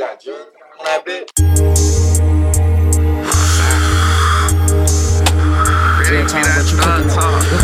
got juice on that bitch. Real time, but you cooking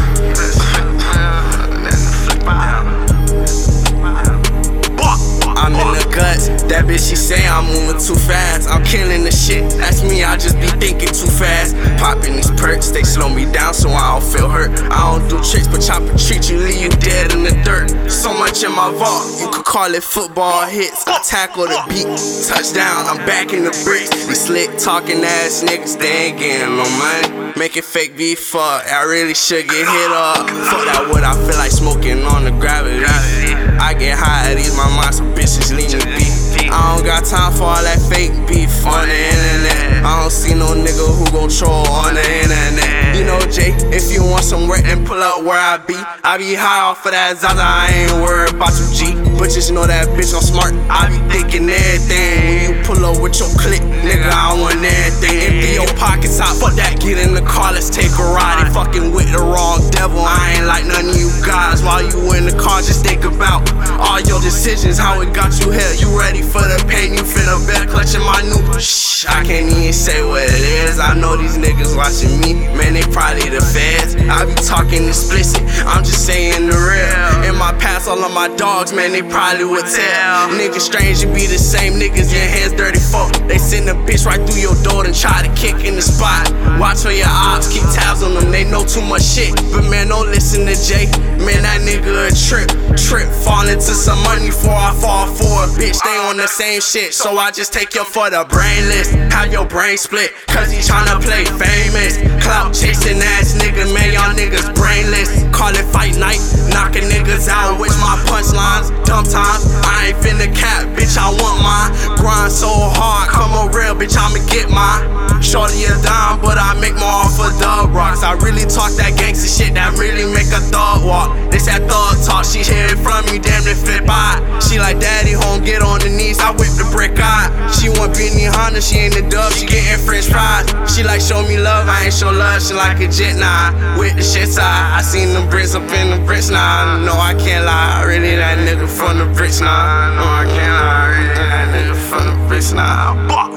I'm in the guts, that bitch she say I'm moving too fast. I'm killing the shit, that's me, I just be thinking too fast. Popping these perks, they slow me down so I don't feel hurt. I don't do tricks, but chopper treat you, leave you dead in the dirt. So much in my vault, you could call it football hits. I tackle the beat, touchdown, I'm back in the bricks. These slick talking ass niggas, they ain't getting no money. Making fake beef, fuck, I really should get hit up. Fuck that wood, I feel like smoking on the gravity. I get high at these, my mind, some bitches leave me be. I don't got time for all that fake beef on the internet. I don't see no nigga who gon' troll on the internet. You know, Jay, if you want some work, then pull up where I be. I be high off of that Zaza, I ain't worried about you G. But just know that bitch I'm smart, I be thinking everything. When you pull up with your clique, nigga, I want everything. Empty your pockets out, fuck that, get in the car, let's take a ride. They fucking with the wrong devil, I ain't like none of you guys. While you in the car, just think about all your decisions, how it got you here. You ready for the pain, you finna better clutching my new shh. I can't even say what it is. I know these niggas watching me, man, they probably the feds. I be talking explicit, I'm just saying the real. In my past, all of my dogs, man, they probably would tell. Niggas strange, you be the same niggas, your hands dirty folk. They send a bitch right through your door and try to kick in the spot. Watch for your ops, keep tabs on them, they know too much shit. But man, don't listen to Jay, man, that nigga a trip. Fall into some money before I fall for a bitch. They on the same shit, so I just take you for the brainless. Have your brain split, cause he tryna play famous. Clout chasing ass nigga, man, y'all niggas brainless. Call it fight night, knocking niggas out with my punchlines. Dumb times, I ain't finna cap, bitch, I want mine. Grind so hard, come on real, bitch, I'ma get mine. Shorty a dime, but I make more off of dub rocks. I really talk that gangsta shit that really make a thug walk. This that thug talk, she hear it from me, damn it flip out. She like daddy home, get on the knees, I whip the brick out. She want Benny Honda, she in the dub, she getting french fries. She like show me love, I ain't show love, she like a jet now. With the shit side, I seen them bricks up in the bricks now. No, I can't lie, really that nigga from the bricks now. No, I can't lie, really that nigga from the bricks now.